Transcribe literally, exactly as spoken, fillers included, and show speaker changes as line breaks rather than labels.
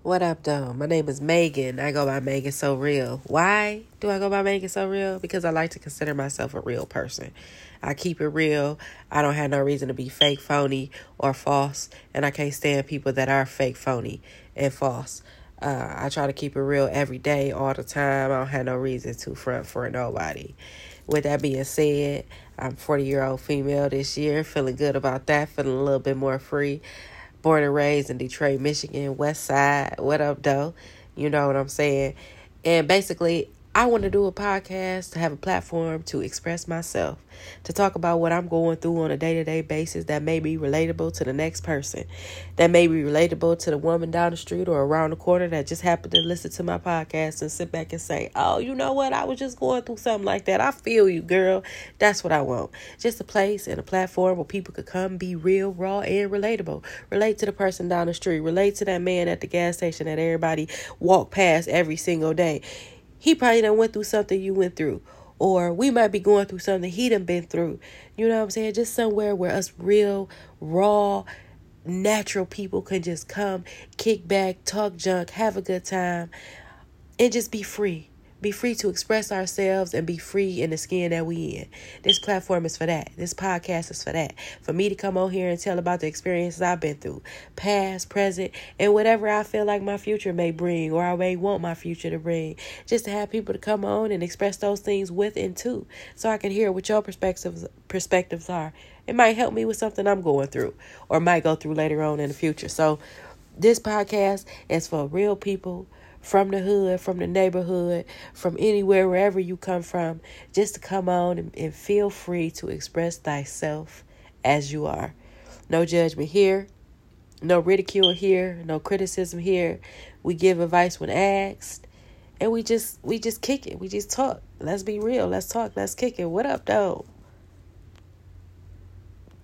What up, though? My name is Megan. I go by Megan So Real. Why do I go by Megan So Real? Because I like to consider myself a real person. I keep it real. I don't have no reason to be fake, phony, or false. And I can't stand people that are fake, phony, and false. Uh, I try to keep it real every day, all the time. I don't have no reason to front for nobody. With that being said, I'm a forty-year-old female this year. Feeling good about that. Feeling a little bit more free. Born and raised in Detroit, Michigan, West Side. What up, though? You know what I'm saying? And basically, I want to do a podcast to have a platform to express myself, to talk about what I'm going through on a day-to-day basis that may be relatable to the next person, that may be relatable to the woman down the street or around the corner that just happened to listen to my podcast and sit back and say, oh, you know what? I was just going through something like that. I feel you, girl. That's what I want. Just a place and a platform where people could come be real, raw, and relatable. Relate to the person down the street. Relate to that man at the gas station that everybody walk past every single day. He probably done went through something you went through. Or we might be going through something he done been through. You know what I'm saying? Just somewhere where us real, raw, natural people can just come, kick back, talk junk, have a good time, and just be free. Be free to express ourselves and be free in the skin that we in. This platform is for that. This podcast is for that. For me to come on here and tell about the experiences I've been through, past, present, and whatever I feel like my future may bring or I may want my future to bring. Just to have people to come on and express those things with and to, so I can hear what your perspectives perspectives are. It might help me with something I'm going through or might go through later on in the future. So this podcast is for real people from the hood, from the neighborhood, from anywhere, wherever you come from, just to come on and, and feel free to express thyself as you are. No judgment here, no ridicule here, no criticism here. We give advice when asked, and we just we just kick it. We just talk. Let's be real. Let's talk. Let's kick it. What up, though?